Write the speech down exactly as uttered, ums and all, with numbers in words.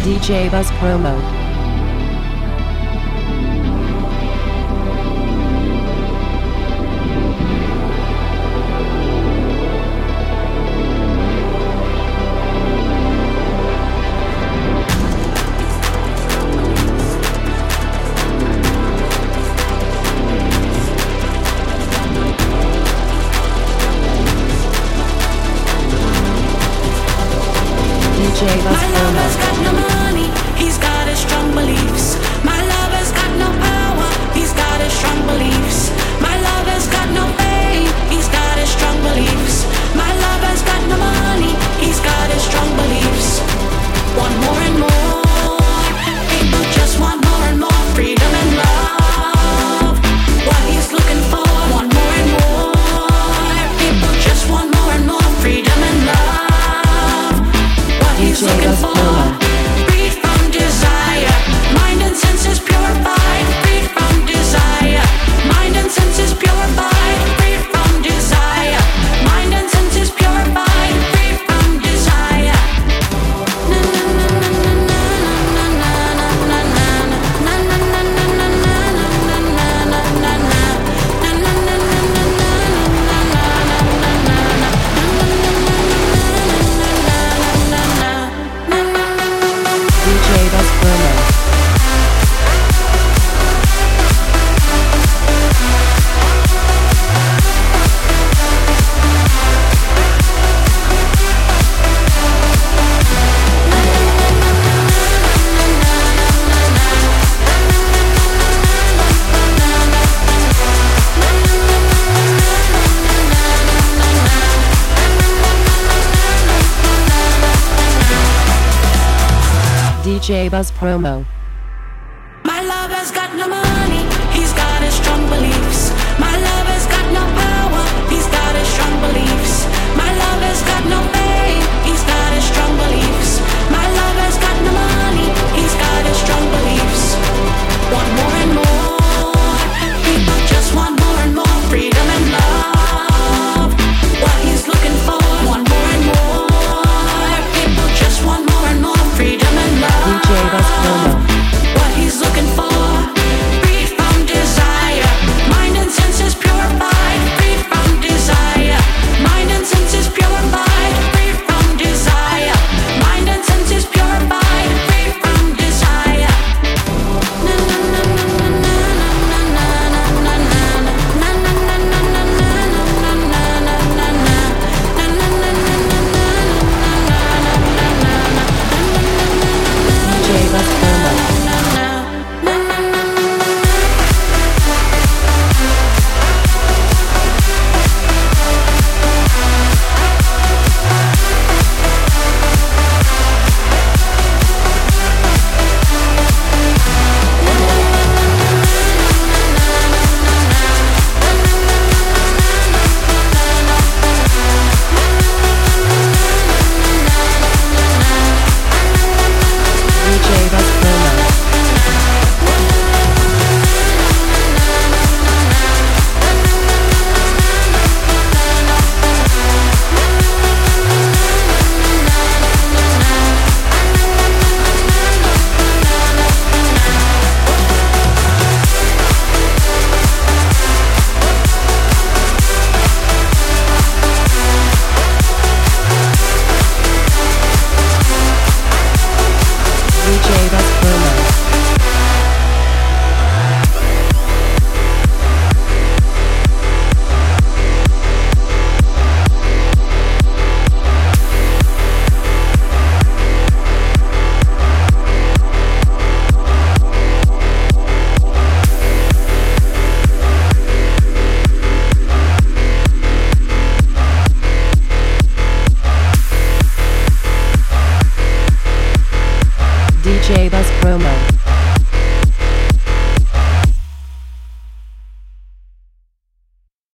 D J Buzz Promo. D J Buzz My lover's got no money, he's got his strong beliefs. My lover's got no power, he's got his strong beliefs. My lover's got no fame, he's got his strong beliefs. My lover's got no money, he's got his strong beliefs. Want more and more, people just want more and more freedom and love. What he's looking for, want more and more, people just want more and more freedom and love. He's looking for, freed from desire, mind and senses purified, freed from desire, mind and senses purified, freed from desire, mind and senses purified, freed from desire. Na na na na na na na na na na na D J Buzz Promo. D J Buzz Promo. My lover's got no money, he's got his strong beliefs. My lover's got no power, he's got his strong beliefs. My lover's got no fame, he's got his strong beliefs. My lover's got no money, he's got his strong beliefs. Want more and more, people just want more and more freedom and love. What he's looking for, want more and more, people just want more and more freedom and love. D J Buzz Promo. What he's looking for, freed from desire, mind and senses purified, freed from desire, mind and senses purified, freed from desire, mind and senses purified, freed from desire. Na na na na na na na na na na na D J Buzz Promo. D J Buzz Promo. D J Buzz Promo. D J Buzz Promo.